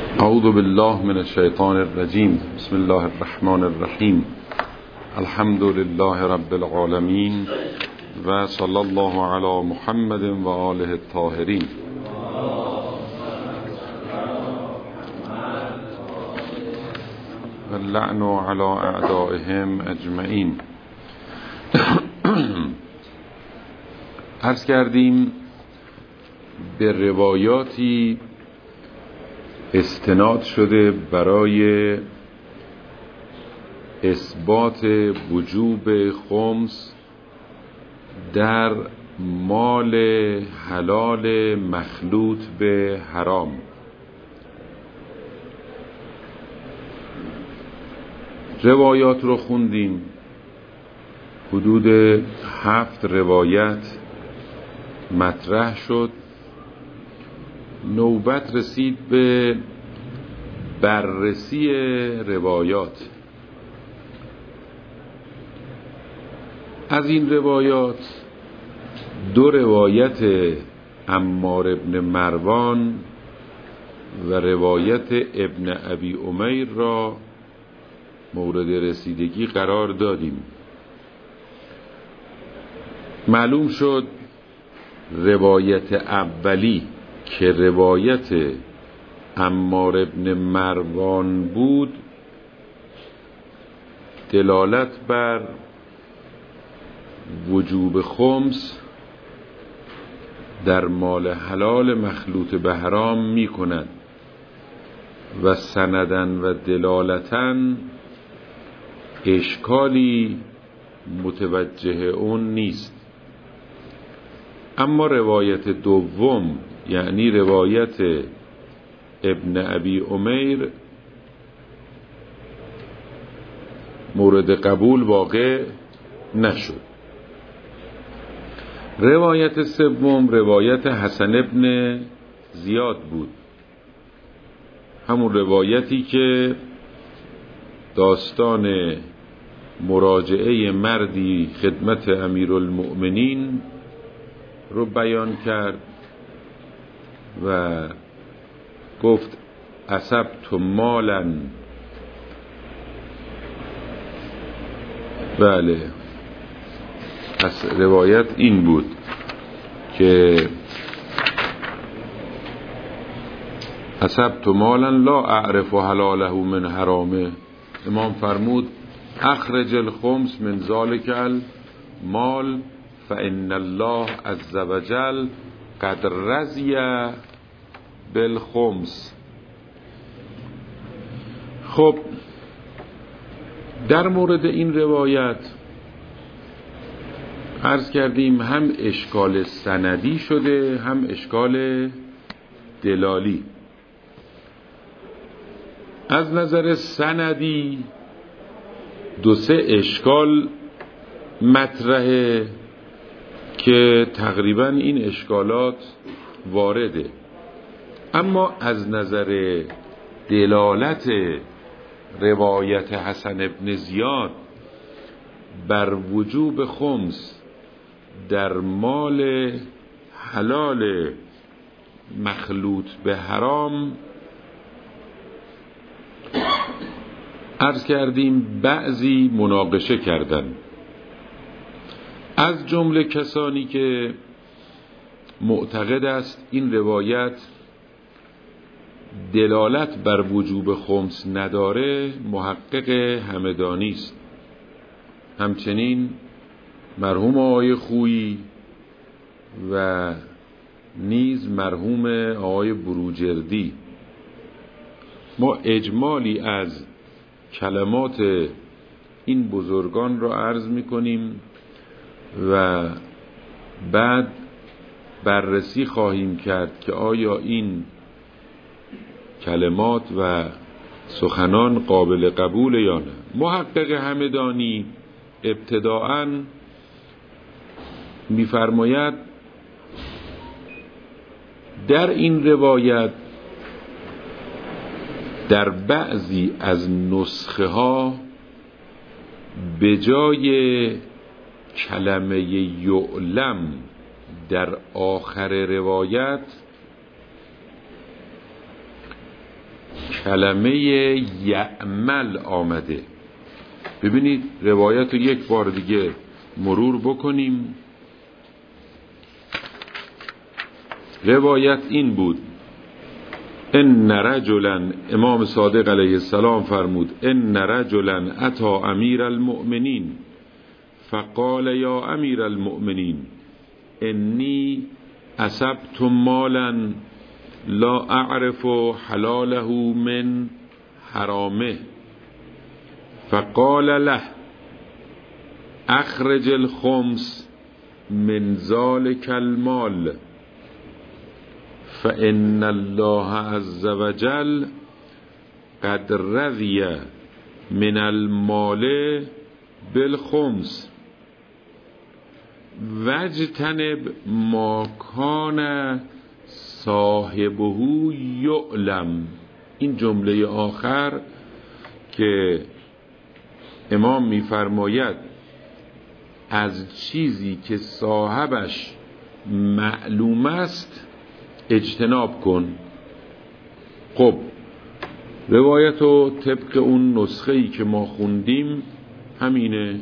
اعوذ بالله من الشیطان الرجیم. بسم الله الرحمن الرحیم. الحمد لله رب العالمین و صلی الله علی محمد و آله الطاهرین. و اللعن علی اعدائهم اجمعین. عرض کردیم به روایاتی استناد شده برای اثبات وجوب خمس در مال حلال مخلوط به حرام. روایات رو خوندیم، حدود 7 روایت مطرح شد. نوبت رسید به بررسی روایات. از این روایات 2 روایت عمار ابن مروان و روایت ابن ابی امیر را مورد رسیدگی قرار دادیم. معلوم شد روایت اولی که روایت عمار ابن مروان بود دلالت بر وجوب خمس در مال حلال مخلوط به حرام می کند و سندن و دلالتن اشکالی متوجه اون نیست. اما روایت دوم، یعنی روایت ابن ابی امیر، مورد قبول واقع نشد. روایت سوم روایت حسن ابن زیاد بود، همون روایتی که داستان مراجعه مردی خدمت امیرالمؤمنین رو بیان کرد و گفت اصبت مالا. بله، از روایت این بود که اصبت مالا لا اعرف حلاله من حرامه. امام فرمود اخرج الخمس من ذلك المال فإن الله عز وجل قد رضی بالخمس. خب در مورد این روایت عرض کردیم هم اشکال سندی شده هم اشکال دلالی. از نظر سندی 2-3 اشکال مطرحه که تقریبا این اشکالات وارده. اما از نظر دلالت روایت حسن ابن زیاد بر وجوب خمس در مال حلال مخلوط به حرام، عرض کردیم بعضی مناقشه کردن، از جمله کسانی که معتقد است این روایت دلالت بر وجوب خمس نداره محقق همدانی است. همچنین مرحوم آقای خویی و نیز مرحوم آقای بروجردی. ما اجمالی از کلمات این بزرگان را عرض می‌کنیم و بعد بررسی خواهیم کرد که آیا این کلمات و سخنان قابل قبول یا نه. محقق همدانی ابتداءً می‌فرماید در این روایت در بعضی از نسخه ها به جای کلمه یعلم در آخر روایت کلمه یعمل آمده. ببینید روایت رو یک بار دیگه مرور بکنیم. روایت این بود: ان رجلا، امام صادق علیه السلام فرمود: ان رجلا اتی امیر المؤمنین فقال یا امیر المؤمنین انی اصبت مالا لا اعرف حلاله من حرامه فقال له اخرج الخمس من ذلك المال فإن الله عز وجل قد رضي من المال بالخمس واجتنب ما كان صاحبه یعلم. این جمله آخر که امام می‌فرماید از چیزی که صاحبش معلوم است اجتناب کن. خب روایت رو طبق اون نسخه‌ای که ما خوندیم همینه،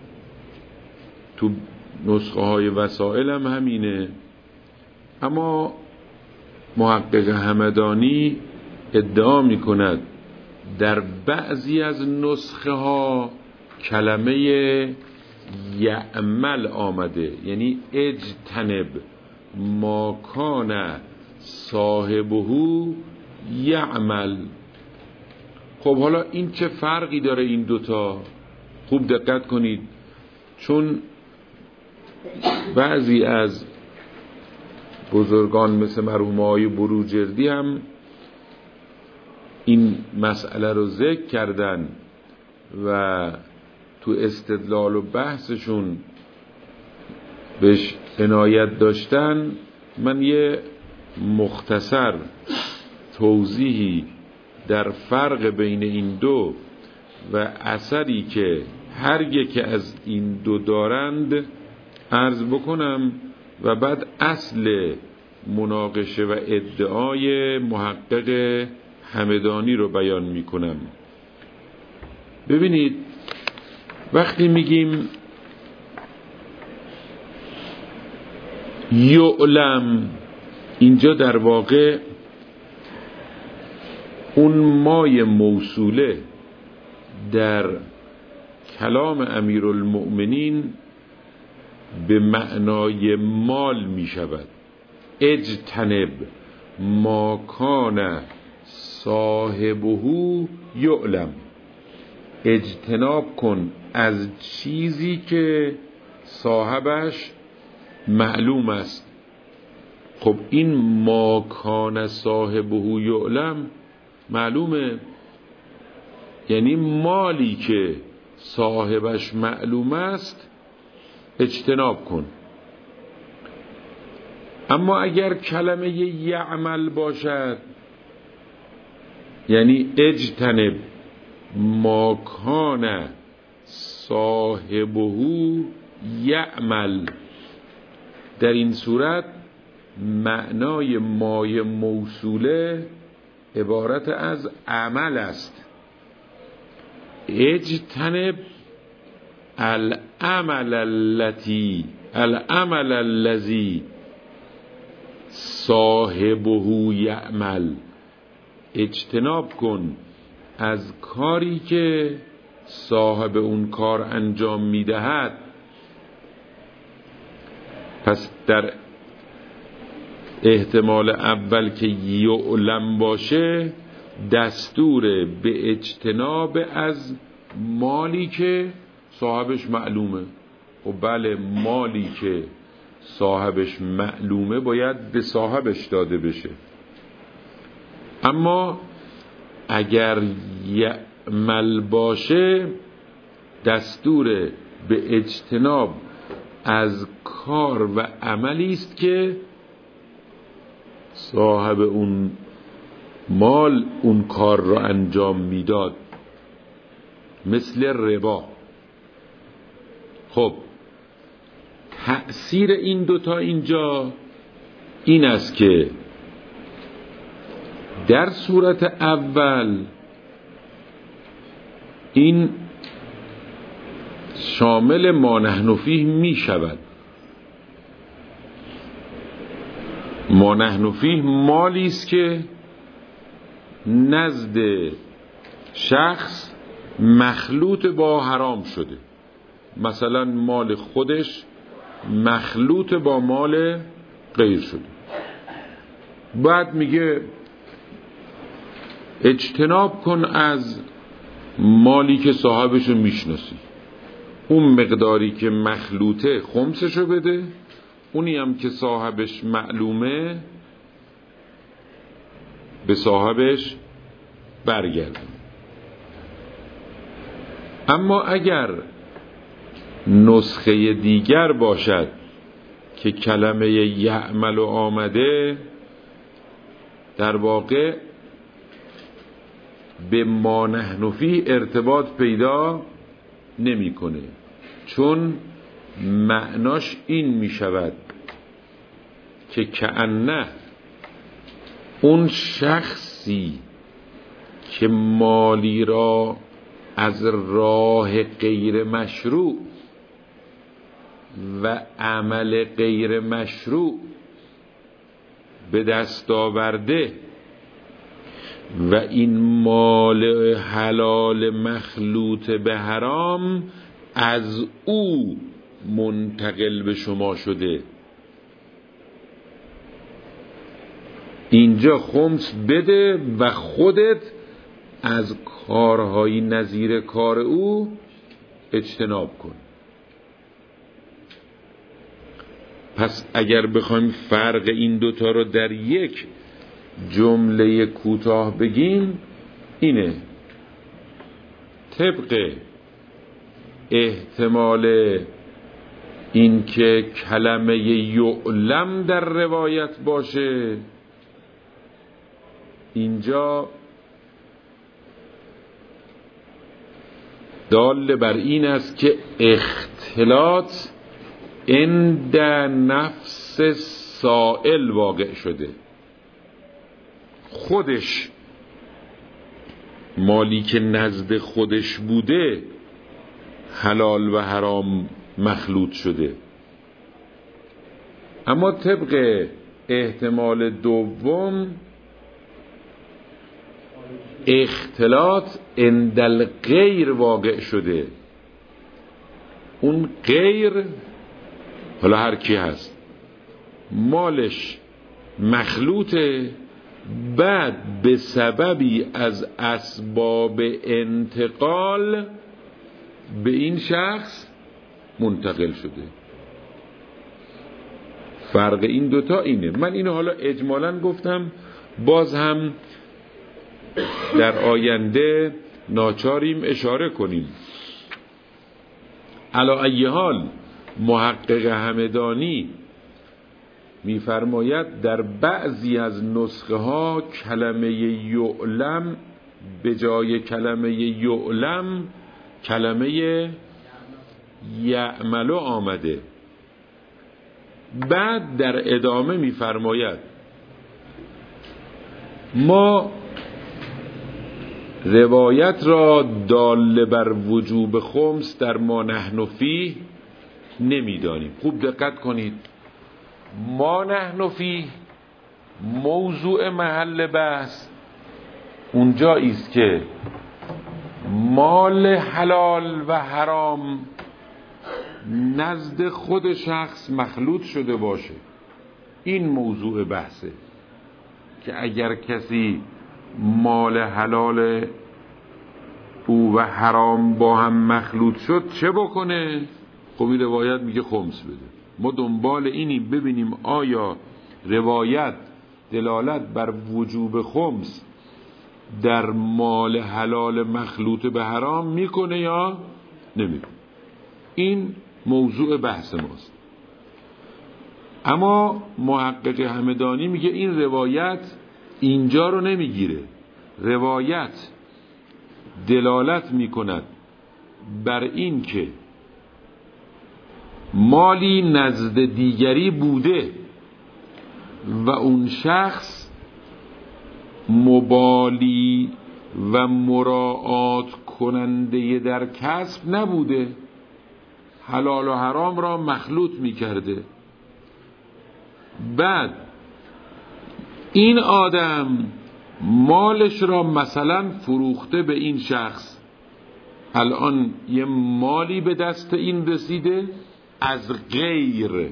تو نسخه های وسائل هم همینه، اما محقق همدانی ادعا می کند در بعضی از نسخه ها کلمه یعمل آمده، یعنی اجتنب ما کان صاحبه یعمل. خب حالا این چه فرقی داره این دوتا؟ خوب دقت کنید، چون بعضی از بزرگان مثل مرحوم آقای بروجردی هم این مسئله رو ذکر کردن و تو استدلال و بحثشون بهش عنایت داشتن. من یه مختصر توضیحی در فرق بین این دو و اثری که هر یک از این دو دارند عرض بکنم و بعد اصل مناقشه و ادعای محقق همدانی رو بیان میکنم. ببینید وقتی میگیم یعلم، اینجا در واقع اون مای موصوله در کلام امیرالمؤمنین به معنای مال می شود. اجتنب ما کان صاحبه یعلم، اجتناب کن از چیزی که صاحبش معلوم است. خب این ما کان صاحبه یعلم معلومه، یعنی مالی که صاحبش معلوم است اجتناب کن. اما اگر کلمه یعمل باشد، یعنی اجتنب ما کان صاحبه یعمل، در این صورت معنای مای موصوله عبارت از عمل است. اجتنب العمل الذی صاحبه یعمل، اجتناب کن از کاری که صاحب اون کار انجام میدهد. پس در احتمال اول که یعلم باشه دستور به اجتناب از مالی که صاحبش معلومه. و بله، مالی که صاحبش معلومه باید به صاحبش داده بشه. اما اگر یعمل باشه دستور به اجتناب از کار و عملی است که صاحب اون مال اون کار را انجام میداد، مثل ربا. خب تأثیر این دوتا اینجا این است که در صورت اول این شامل ما نحن فیه می شود. ما نحن فیه مالی است که نزد شخص مخلوط با حرام شده، مثلا مال خودش مخلوط با مال غیر شده. بعد میگه اجتناب کن از مالی که صاحبشو میشناسی، اون مقداری که مخلوطه خمسشو بده، اونی هم که صاحبش معلومه به صاحبش برگردن. اما اگر نسخه دیگر باشد که کلمه یعمل آمده، در واقع به ما نحن فیه ارتباط پیدا نمی‌کنه، چون معناش این می شود که کأنه اون شخصی که مالی را از راه غیر مشروع و عمل غیر مشروع به دست آورده و این مال حلال مخلوط به حرام از او منتقل به شما شده، اینجا خمس بده و خودت از کارهای نظیر کار او اجتناب کن. پس اگر بخوایم فرق این دوتا رو در یک جمله کوتاه بگیم اینه: طبق احتمال این که کلمه یعلم در روایت باشه، اینجا دال بر این است که اختلاط عند نفس سائل واقع شده. خودش مالی که نزد خودش بوده حلال و حرام مخلوط شده، اما طبق احتمال دوم اختلاط عند الغیر واقع شده. اون غیر حالا هر کی هست مالش مخلوطه، بعد به سببی از اسباب انتقال به این شخص منتقل شده. فرق این دوتا اینه. من اینو حالا اجمالاً گفتم، باز هم در آینده ناچاریم اشاره کنیم. علی ای حال محقق همدانی می‌فرماید در بعضی از نسخه ها کلمه یعلم به جای کلمه یعلم کلمه یعمل آمده. بعد در ادامه می‌فرماید ما روایت را دال بر وجوب خمس در ما نحن فیه نمی‌دانیم. خوب دقت کنید، ما نحن فیه موضوع محل بحث اونجایی است که مال حلال و حرام نزد خود شخص مخلوط شده باشه. این موضوع بحثه که اگر کسی مال حلال او و حرام با هم مخلوط شد چه بکنه؟ خب این روایت میگه خمس بده. ما دنبال اینیم ببینیم آیا روایت دلالت بر وجوب خمس در مال حلال مخلوط به حرام میکنه یا نمیکنه. این موضوع بحث ماست. اما محقق همدانی میگه این روایت اینجا رو نمیگیره. روایت دلالت میکند بر این که مالی نزد دیگری بوده و اون شخص مبالی و مراعات کننده در کسب نبوده، حلال و حرام را مخلوط می کرده. بعد این آدم مالش را مثلا فروخته به این شخص، الان یه مالی به دست این رسیده از غیر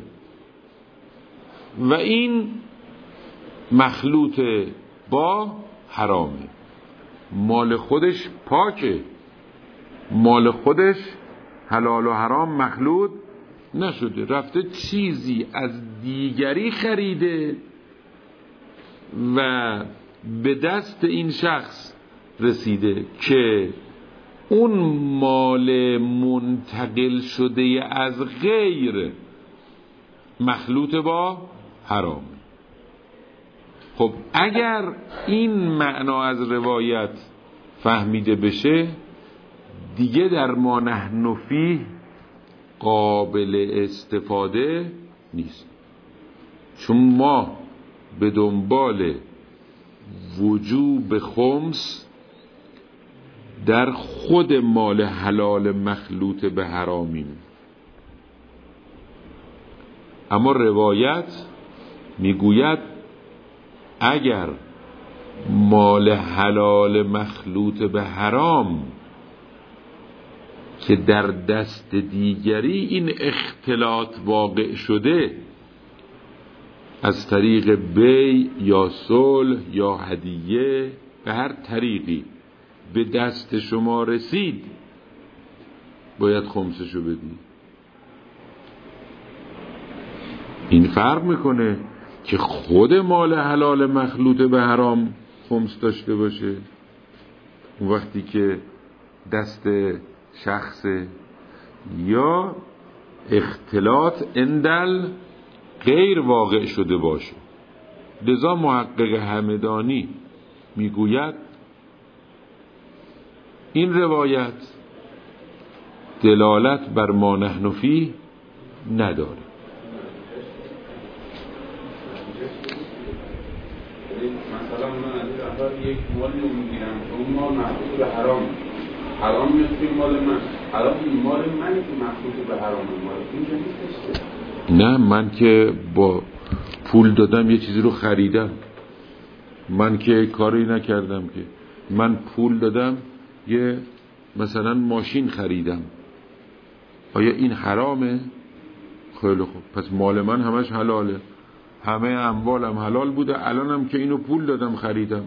و این مخلوط با حرامه. مال خودش پاکه، مال خودش حلال و حرام مخلوط نشده، رفته چیزی از دیگری خریده و به دست این شخص رسیده که اون مال منتقل شده از غیر مخلوط با حرام. خب اگر این معنا از روایت فهمیده بشه دیگه در ما نحن فیه قابل استفاده نیست، چون ما به دنبال وجوب خمس در خود مال حلال مخلوط به حرامیم. اما روایت میگوید اگر مال حلال مخلوط به حرام که در دست دیگری این اختلاط واقع شده از طریق بیع یا صلح یا هدیه به هر طریقی به دست شما رسید باید خمسشو بدی. این فرق میکنه که خود مال حلال مخلوط به حرام خمس داشته باشه اون وقتی که دست شخص یا اختلاط اندل غیر واقع شده باشه. لذا محقق همدانی میگوید این روایت دلالت بر ما نحن فیه نداره. مثلا من از این یک مالی رو میگیرم اون مال مخصوص به حرام میاد توی مال من، حالا این مال منی که مخصوص به حرام مال اینجا نیستش. نه، من که با پول دادم یه چیزی رو خریدم، من که کاری نکردم، که من پول دادم یه مثلا ماشین خریدم، آیا این حرامه؟ خیلی خوب، پس مال من همش حلاله، همه اموالم حلال بوده، الانم که اینو پول دادم خریدم.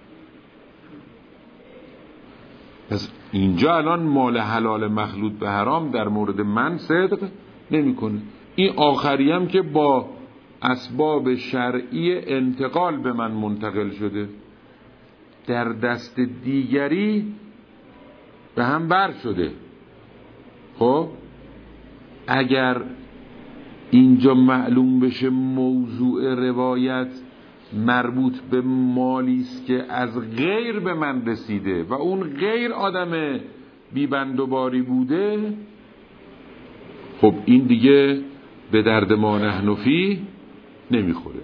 پس اینجا الان مال حلال مخلوط به حرام در مورد من صدق نمیکنه. این آخری هم که با اسباب شرعی انتقال به من منتقل شده، در دست دیگری به هم بر شده. خب اگر اینجا معلوم بشه موضوع روایت مربوط به مالی است که از غیر به من رسیده و اون غیر آدم بیبند و باری بوده، خب این دیگه به درد ما نحن فیه نمیخوره.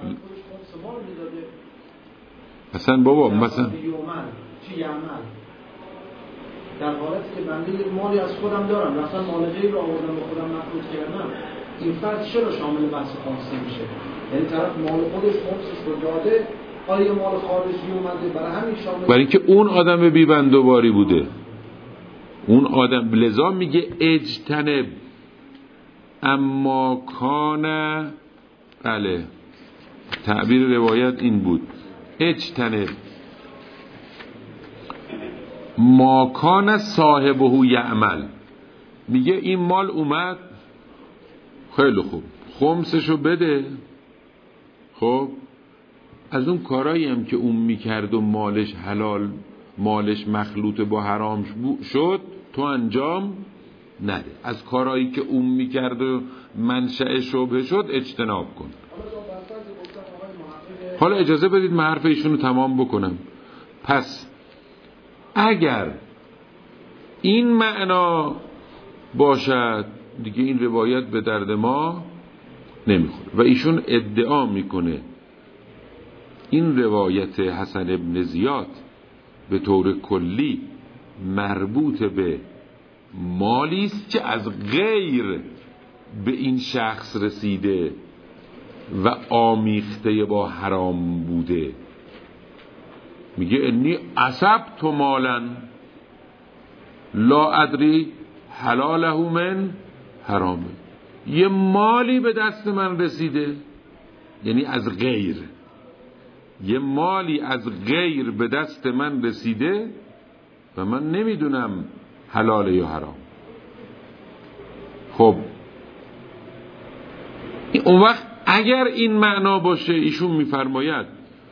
مثلا بابا مثلا چی عمل در حالتی که بنده مالی از خودم دارم مثلا مال غیر رو آوردم به خودم مخلوط کردم، این فرد چرا شامل بحث خاصی میشه؟ یعنی طرف مال خودش خمسش رو داده، آیا مال خارجی اومده برای همین شامل، برای اینکه اون آدم بیبند و باری بوده، اون آدم. لذا میگه اجتنب اما کان، بله تعبیر روایت این بود، اجتنب ما کان صاحبه یعمل. میگه این مال اومد، خیلی خوب خمسشو بده. خب از اون کارایی هم که اون میکرد و مالش حلال، مالش مخلوط با حرام شد، تو انجام نده. از کارایی که اون میکرد و منشأ شبهه شد اجتناب کن. حالا اجازه بدید من حرف ایشونو تمام بکنم. پس اگر این معنا باشد دیگه این روایت به درد ما نمیخوره. و ایشون ادعا میکنه این روایت حسن ابن زیاد به طور کلی مربوط به مالی است که از غیر به این شخص رسیده و آمیخته با حرام بوده. میگه انی اصبت مالا لا ادری حلاله من حرامه. یه مالی به دست من رسیده، یعنی از غیر، یه مالی از غیر به دست من رسیده و من نمیدونم حلال یا حرام. خب اون وقت اگر این معنا باشه، ایشون میفرماید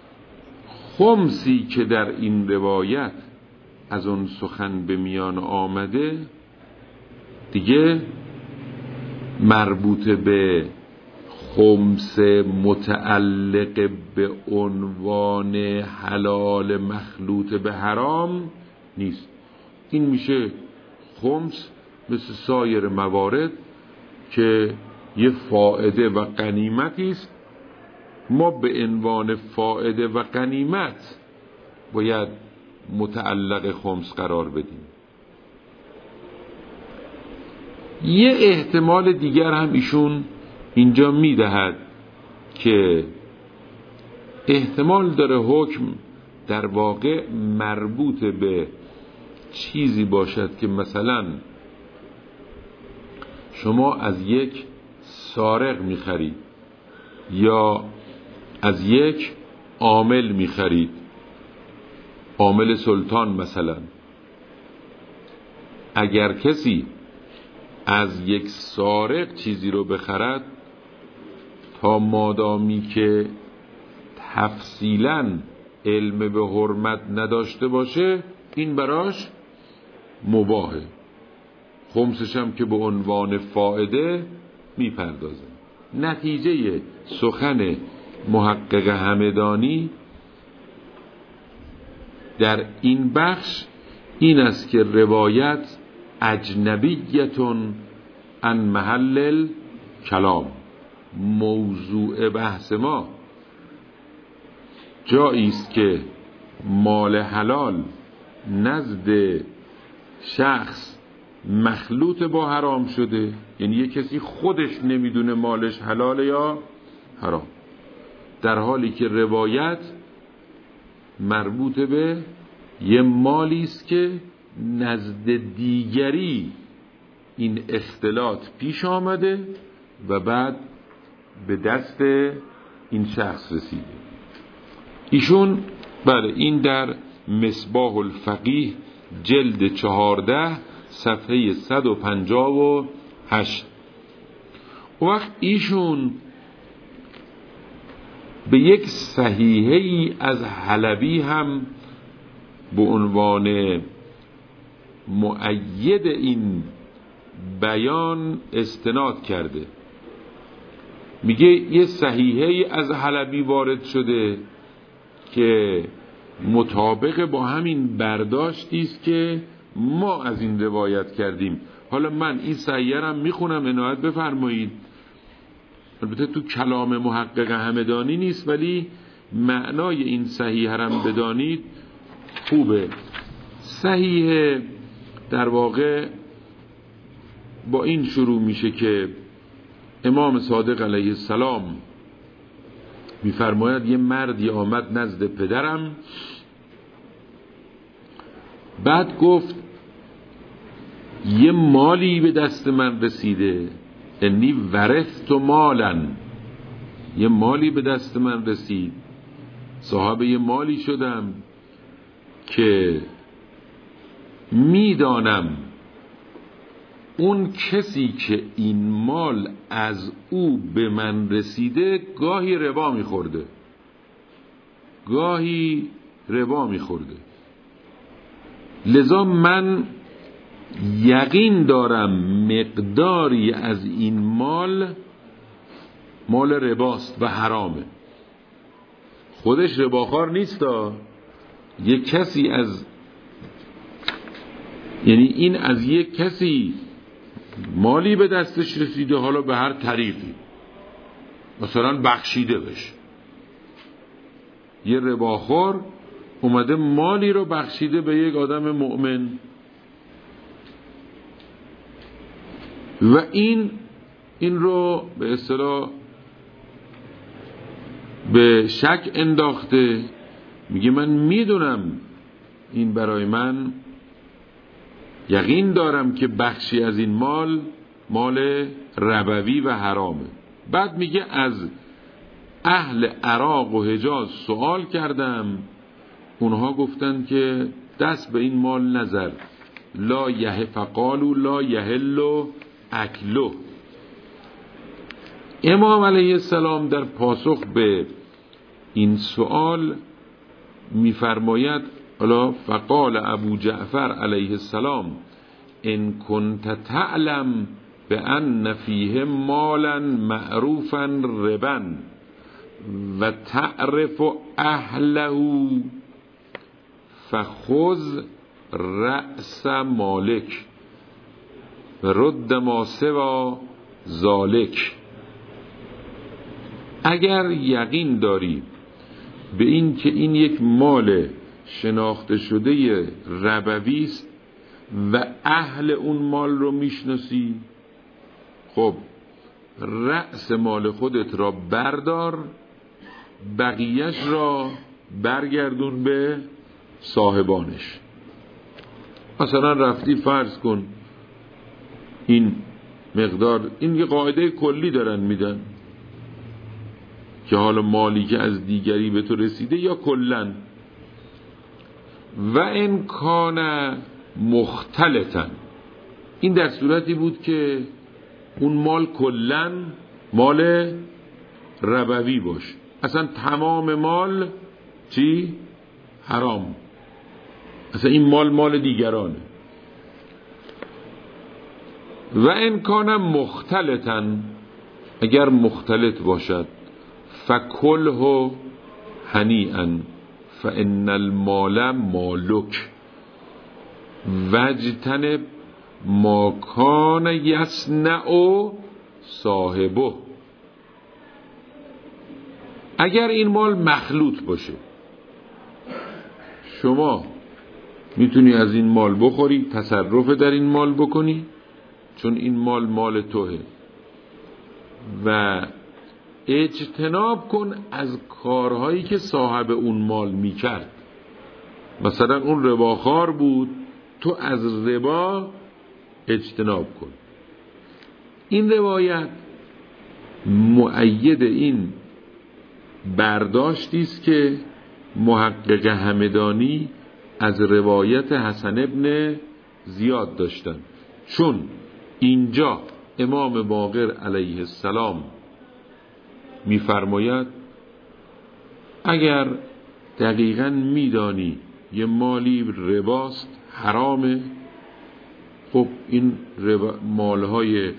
خمسی که در این روایت از اون سخن به میان آمده دیگه مربوط به خمس متعلق به عنوان حلال مخلوط به حرام نیست. این میشه خمس مثل سایر موارد که یه فائده و غنیمتی است. ما به عنوان فائده و غنیمت باید متعلق خمس قرار بدیم. یه احتمال دیگر هم ایشون اینجا میدهد که احتمال داره حکم در واقع مربوط به چیزی باشد که مثلا شما از یک سارق میخرید یا از یک عامل میخرید، عامل سلطان مثلا. اگر کسی از یک سارق چیزی رو بخرد، تا مادامی که تفصیلاً علم به حرمت نداشته باشه، این براش مباهه. خمسش هم که به عنوان فائده میپردازه. نتیجه سخن محقق همدانی در این بخش این است که روایت اجنبیتون عن محل کلام، موضوع بحث ما جایی است که مال حلال نزد شخص مخلوط با حرام شده، یعنی یه کسی خودش نمیدونه مالش حلال یا حرام، در حالی که روایت مربوط به یه مالی است که نزد دیگری این اختلاط پیش آمده و بعد به دست این شخص رسیده. ایشون بله این در مصباح الفقیه جلد 14 صفحه 158. وقت ایشون به یک صحیحه‌ای از حلبی هم به عنوان مؤید این بیان استناد کرده. میگه یه صحیحه‌ای از حلبی وارد شده که مطابق با همین برداشتی است که ما از این روایت کردیم. حالا من این صحیحه رو میخونم، عنایت بفرمایید. البته تو کلام محقق همدانی نیست، ولی معنای این صحیحه رو بدانید خوبه. صحیحه در واقع با این شروع میشه که امام صادق علیه السلام میفرماید یه مردی آمد نزد پدرم، بعد گفت یه مالی به دست من رسیده، انی ورثت مالا، یه مالی به دست من رسید، صاحب یه مالی شدم که میدانم اون کسی که این مال از او به من رسیده گاهی ربا میخورده، گاهی ربا میخورده، لذا من یقین دارم مقداری از این مال رباست و حرامه. خودش رباخوار نیستا، یک کسی از، یعنی این از یک کسی مالی به دستش رسیده، حالا به هر طریقی، مثلا بخشیده بشه، یه رباخور اومده مالی رو بخشیده به یک آدم مؤمن و این رو به اصطلاح به شک انداخته، میگه من میدونم این برای من، یقین دارم که بخشی از این مال ربوی و حرامه. بعد میگه از اهل عراق و حجاز سوال کردم، اونها گفتن که دست به این مال نظر، فقالوا لا یحل اکله. امام علیه السلام در پاسخ به این سوال میفرماید فقال ابو جعفر علیه السلام ان کنت تعلم بأن فیه مالا معروفا ربا و تعرف اهله فخذ رأس مالک و رد ما سوا ذالک. اگر یقین داری به این که این یک مال شناخته شده ربوی است و اهل اون مال رو میشناسی، خب رأس مال خودت را بردار، بقیهش را برگردون به صاحبانش. مثلا رفتی فرض کن این مقدار، این یه قاعده کلی دارن میدن که حالا مالی که از دیگری به تو رسیده یا کلن، و ان کان مختلطا، این در صورتی بود که اون مال کلن مال ربوی باشه، اصلا تمام مال چی؟ حرام، اصلا این مال دیگرانه. و ان کان مختلطا، اگر مختلط باشد، فکله هنیئا فان المال مالک واجتنب ما کان یصنع صاحبه. اگر این مال مخلوط باشه، شما میتونی از این مال بخوری، تصرف در این مال بکنی، چون این مال توه، و اجتناب کن از کارهایی که صاحب اون مال میکرد. مثلا اون رباخوار بود، تو از ربا اجتناب کن. این روایت مؤید این برداشتی است که محقق همدانی از روایت حسن ابن زیاد داشتن، چون اینجا امام باقر علیه السلام میفرماید اگر دقیقاً میدانی یه مالی رباست، حرامه، خب این مالهای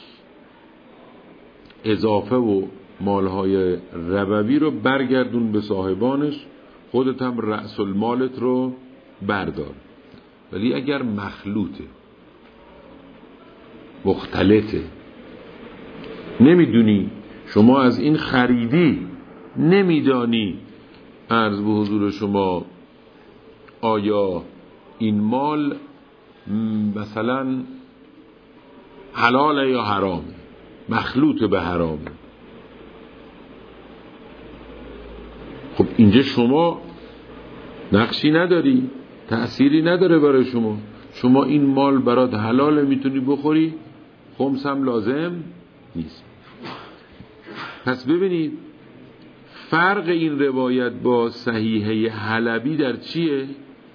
اضافه و مالهای ربوی رو برگردون به صاحبانش، خودت هم رأس المالت رو بردار. ولی اگر مخلوطه، مختلطه، نمیدونی، شما از این خریدی، نمیدانی، عرض به حضور شما آیا این مال مثلا حلاله یا حرامه، مخلوط به حرامه، خب اینجا شما نقشی نداری، تأثیری نداره برای شما این مال برات حلاله، میتونی بخوری، خمس هم لازم نیست. پس ببینید فرق این روایت با صحیحه حلبی در چیه؟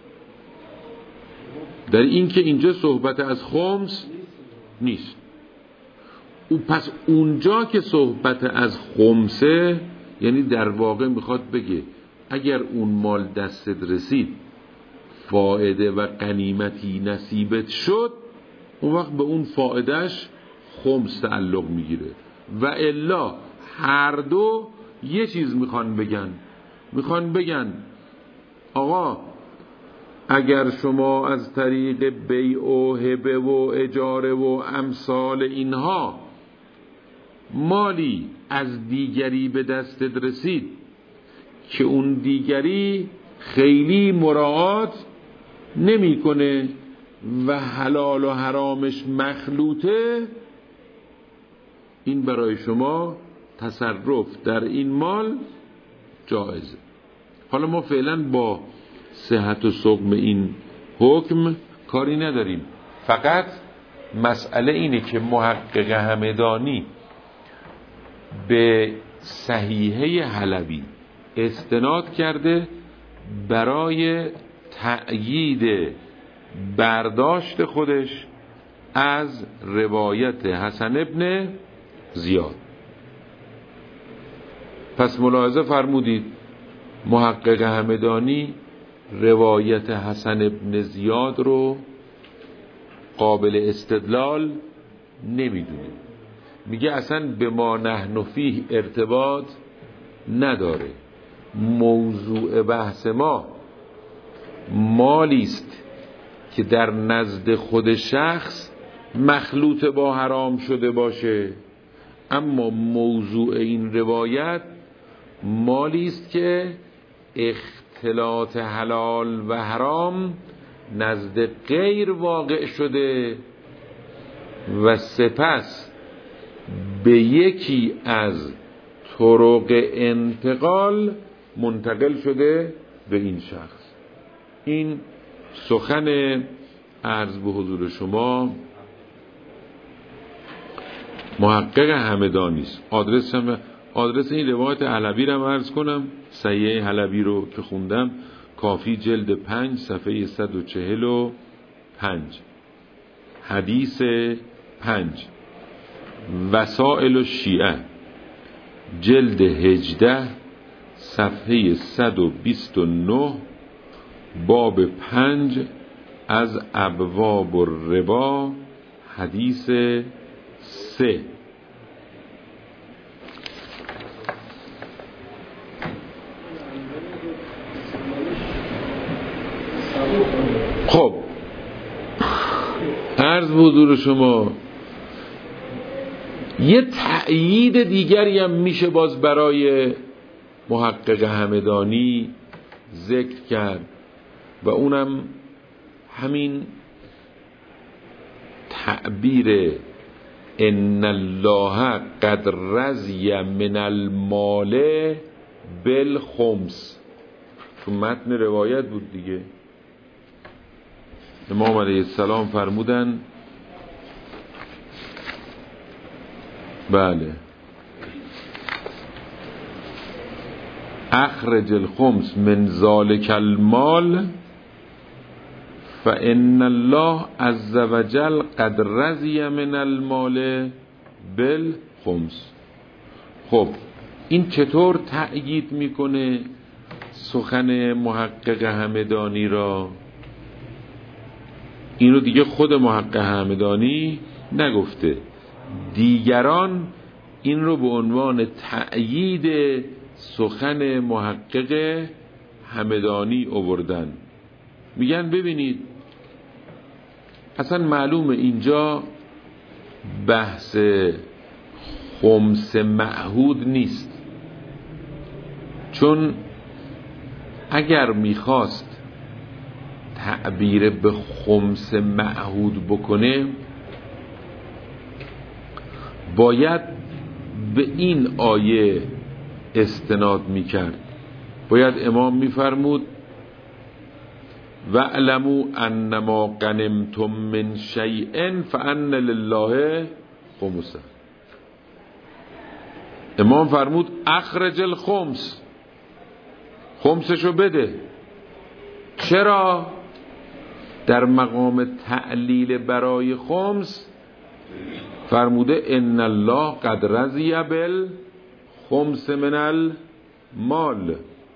در این که اینجا صحبت از خمس نیست. پس اونجا که صحبت از خمسه، یعنی در واقع میخواد بگه اگر اون مال دستت رسید، فائده و غنیمتی نصیبت شد، اون وقت به اون فائدهش خمس تعلق میگیره. و الا هر دو یه چیز میخوان بگن آقا اگر شما از طریق بیع و هبه و اجاره و امثال اینها مالی از دیگری به دستت رسید که اون دیگری خیلی مراعات نمیکنه و حلال و حرامش مخلوطه، این برای شما تصرف در این مال جایزه. حالا ما فعلا با صحت و سقم این حکم کاری نداریم، فقط مسئله اینه که محقق همدانی به صحیحه حلبی استناد کرده برای تأیید برداشت خودش از روایت حسن ابن زیاد. پس ملاحظه فرمودید محقق همدانی روایت حسن ابن زیاد رو قابل استدلال نمیدونه، میگه اصلا به ما نحن فیه ارتباط نداره. موضوع بحث ما مالیست که در نزد خود شخص مخلوط با حرام شده باشه، اما موضوع این روایت مالیست که اختلاط حلال و حرام نزد غیر واقع شده و سپس به یکی از طرق انتقال منتقل شده به این شخص. این سخن عرض به حضور شما محقق همدانی است. آدرس این روایت حلبی رو عرض کنم، صحیح حلبی رو که خوندم، کافی جلد 5 صفحه 145، حدیث 5. وسائل الشیعه جلد 18 صفحه 129، باب 5 از ابواب الربا، حدیث 3. خب عرض به حضور شما یه تأیید دیگری هم میشه باز برای محقق همدانی ذکر کرد و اونم همین تعبیر ان الله قد رضی من المال بالخمس، تو متن روایت بود دیگه. امام علیه السلام فرمودن بله اخرج الخمس من ذلک المال فان الله عز وجل قد رضی من المال بالخمس. خب این چطور تأیید میکنه سخن محقق همدانی را؟ این رو دیگه خود محقق همدانی نگفته، دیگران این رو به عنوان تأیید سخن محقق همدانی آوردن. میگن ببینید اصلا معلومه اینجا بحث خمس معهود نیست، چون اگر میخواست تعبیر به خمس معهود بکنه باید به این آیه استناد میکرد. باید امام میفرمود وَاعْلَمُوا أَنَّمَا غَنِمْتُم مِّن شَيْءٍ فَأَنَّ لِلَّهِ خُمُسَهُ. امام فرمود اخرج الخمس، خمسشو بده. چرا؟ در مقام تعلیل برای خمس فرموده ان الله قد رضی بالخمس من المال.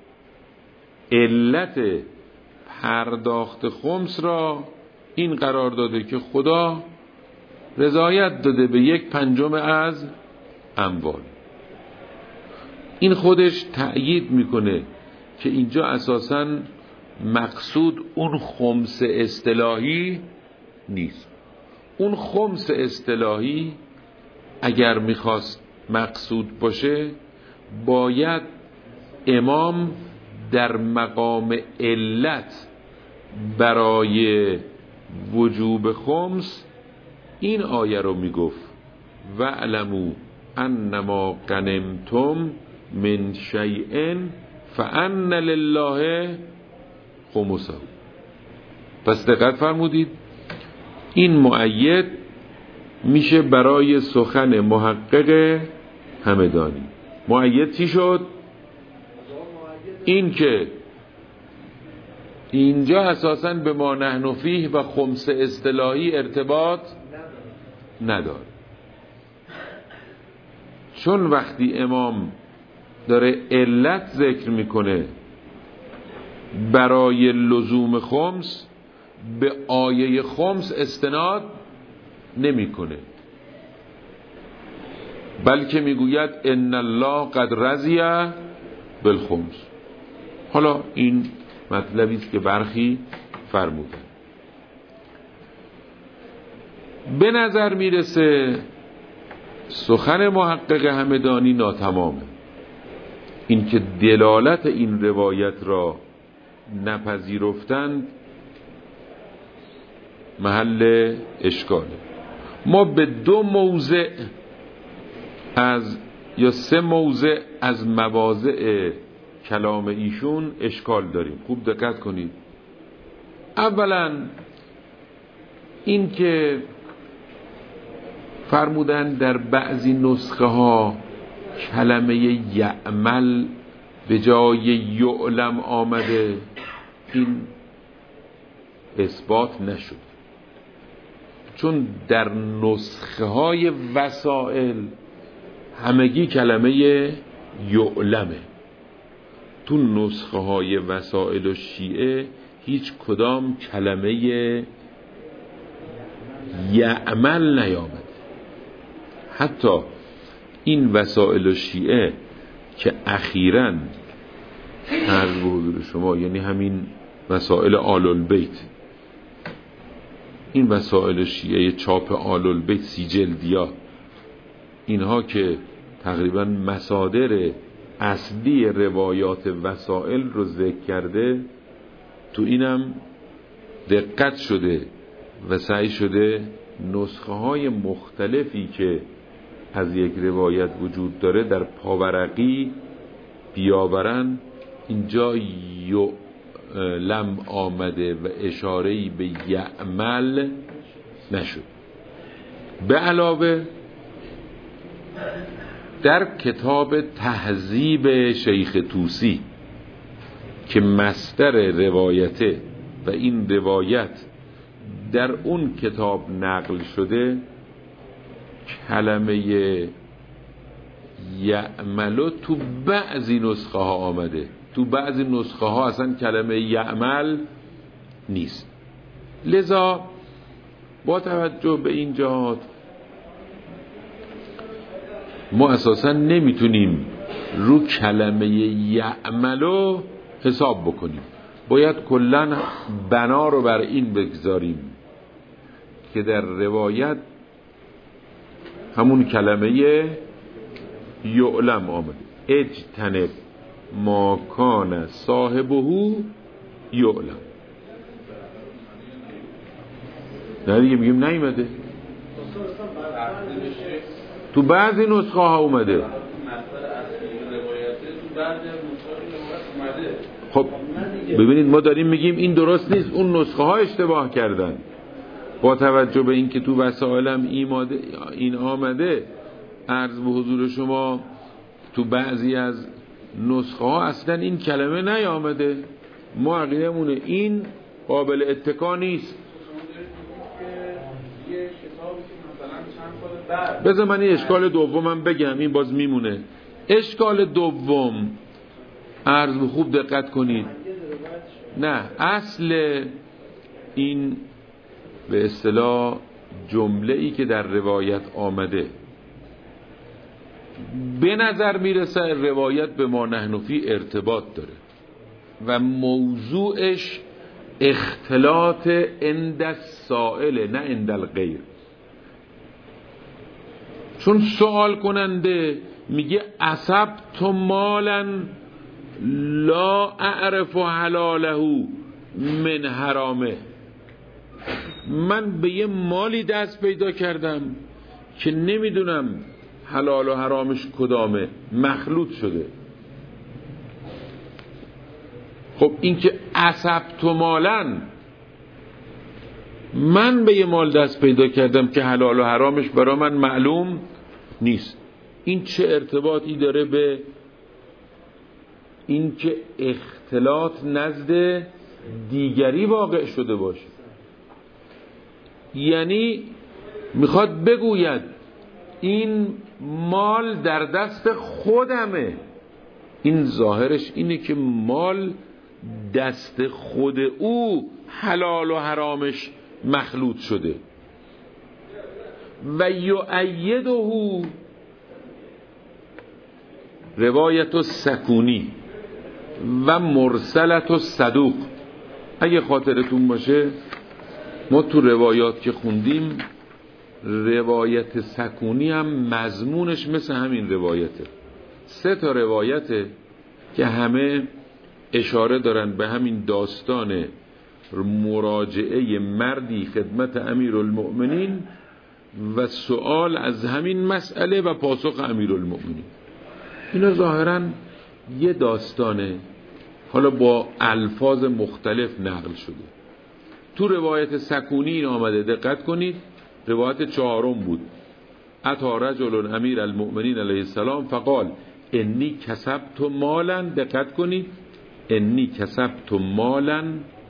علت پرداخت خمس را این قرار داده که خدا رضایت داده به 1/5 از اموال. این خودش تأیید میکنه که اینجا اساساً مقصود اون خمس اصطلاحی نیست. اون خمس اصطلاحی اگر میخواست مقصود باشه باید امام در مقام علت برای وجوب خمس این آیه رو میگفت وَاعْلَمُوا أَنَّمَا غَنِمْتُمْ من شیء فأن لله خمسه. پس دقت فرمودید این مؤید میشه برای سخن محقق همدانی. مؤید چی شد؟ این که اینجا اساساً به ما نحن فیه و خمس اصطلاحی ارتباط نداره، چون وقتی امام داره علت ذکر میکنه برای لزوم خمس به آیه خمس استناد نمیکنه، بلکه میگوید ان الله قد رضی بالخمس. حالا این مطلبی است که برخی فرمودن. به نظر میرسه سخن محقق همدانی ناتمامه، این که دلالت این روایت را نپذیرفتند محل اشکاله. ما به 2 موضع از یا 3 موضع از مواضع کلام ایشون اشکال داریم. خوب دقت کنید. اولا این که فرمودن در بعضی نسخه ها کلمه یعمل به جای یعلم آمده، این اثبات نشد، چون در نسخه های وسائل همگی کلمه یعلمه. تو نسخه های وسائل و شیعه هیچ کدام کلمه یعمل نیامده. حتی این وسائل و شیعه که اخیراً عرض به حضور شما، یعنی همین وسائل آل البیت، این وسائل شیعه چاپ آل البیت 30 جلدیا، اینها که تقریباً مصادر اصلی روایات وسائل رو ذکر کرده، تو اینم دقت شده و سعی شده نسخه های مختلفی که از یک روایت وجود داره در پاورقی بیاورن. اینجا یعلم آمده و اشاره‌ای به یعمل نشد. به علاوه در کتاب تهذیب شیخ طوسی که مصدر روایته و این روایت در اون کتاب نقل شده، کلمه یعملو تو بعضی نسخه ها آمده، تو بعضی نسخه ها اصلا کلمه یعمل نیست. لذا با توجه به این جهات ما اساسا نمیتونیم رو کلمه یعملو حساب بکنیم، باید کلن بنا رو بر این بگذاریم که در روایت همون کلمه یعلم آمده. اجتنب ما کان صاحبه یعلم. نه دیگه میگیم نیومده، تو بعضی نسخه ها اومده. خب ببینید ما داریم میگیم این درست نیست، اون نسخه ها اشتباه کردن. با توجه به این که تو وسائلم این آمده، عرض به حضور شما تو بعضی از نسخه ها اصلا این کلمه نیامده. ما عقیدمونه این قابل اتکا نیست. بذار من این اشکال دومم بگم، این باز میمونه. اشکال دوم، عرض به خوب دقت کنید، نه اصل این به اصطلاح جمله ای که در روایت آمده به نظر میرسه روایت به ما نحن فی ارتباط داره و موضوعش اختلاط عند السائل نه عند الغیر. چون سوال کننده میگه اصبت مالا لا اعرف حلاله من حرامه، من به یه مالی دست پیدا کردم که نمیدونم حلال و حرامش کدامه، مخلوط شده. خب این که اصبت مالا، من به یه مال دست پیدا کردم که حلال و حرامش برای من معلوم نیست. این چه ارتباطی داره به این که اختلاط نزد دیگری واقع شده باشه؟ یعنی میخواد بگوید این مال در دست خودمه. این ظاهرش اینه که مال دست خود او حلال و حرامش مخلوط شده. و یؤیده روایت السکونی و مرسلت الصدوق. اگه خاطرتون باشه ما تو روایات که خوندیم روایت سکونی هم مضمونش مثل همین روایته. 3 تا روایته که همه اشاره دارن به همین داستان مراجعه مردی خدمت امیرالمؤمنین و سوال از همین مسئله و پاسخ امیرالمؤمنین. اینا ظاهراً یه داستانه، حالا با الفاظ مختلف نقل شده. تو روایت سکونی این آمده، دقت کنید، روایت 4 بود. اتی رجل امیر المؤمنین علیه السلام فقال انی کسبت مالا، دقت کنید، انی کسبت مالا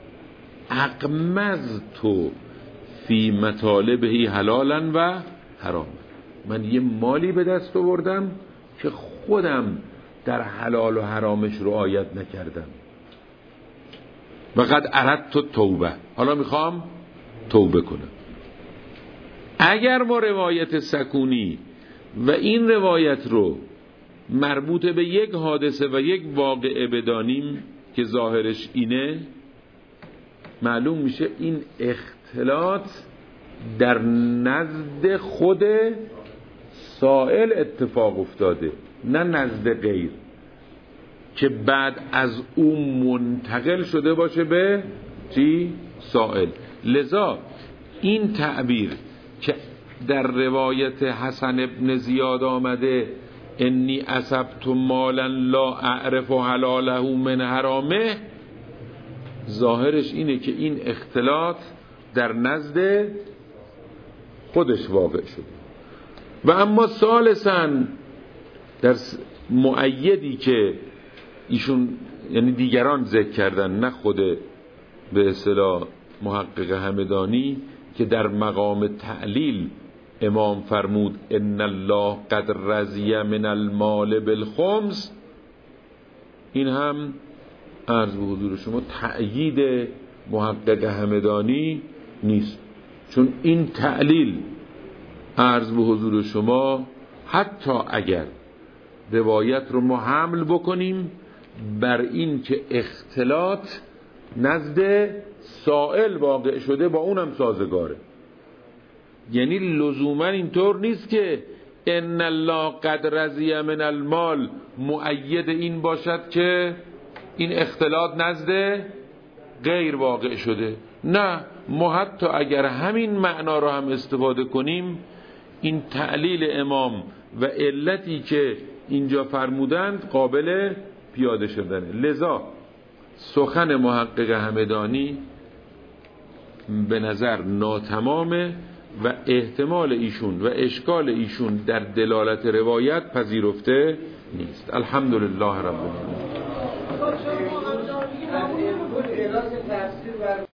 اقمزت فی مطالبه حلالا و حراما. من یه مالی به دست آوردم که خودم در حلال و حرامش رعایت نکردم. و قد اردت توبه، حالا میخوام توبه کنم. اگر ما روایت سکونی و این روایت رو مربوط به یک حادثه و یک واقعه بدانیم که ظاهرش اینه، معلوم میشه این اختلاط در نزد خود سائل اتفاق افتاده، نه نزد غیر که بعد از او منتقل شده باشه به چی؟ سائل. لذا این تعبیر که در روایت حسن ابن زیاد آمده انی اصبت مالا لا اعرف حلاله من حرامه، ظاهرش اینه که این اختلاط در نزد خودش واقع شده. و اما ثالثاً در مؤیدی که ایشون یعنی دیگران ذکر کردن، نه خود به اصطلاح محقق همدانی، که در مقام تعلیل امام فرمود ان الله قد رضی من المال بالخمس، این هم عرض به حضور شما تأیید محقق همدانی نیست، چون این تعلیل عرض به حضور شما حتی اگر روایت رو ما حمل بکنیم بر این که اختلاط نزد سائل واقع شده، با اونم سازگاره. یعنی لزوما اینطور نیست که ان الله قد رضی من المال مؤید این باشد که این اختلاط نزد غیر واقع شده. نه، ما حتی اگر همین معنا رو هم استفاده کنیم، این تعلیل امام و علتی که اینجا فرمودند قابل پیاده شدنه. لذا سخن محقق همدانی به نظر ناتمامه و احتمال ایشون و اشکال ایشون در دلالت روایت پذیرفته نیست. الحمدلله رب العالمین.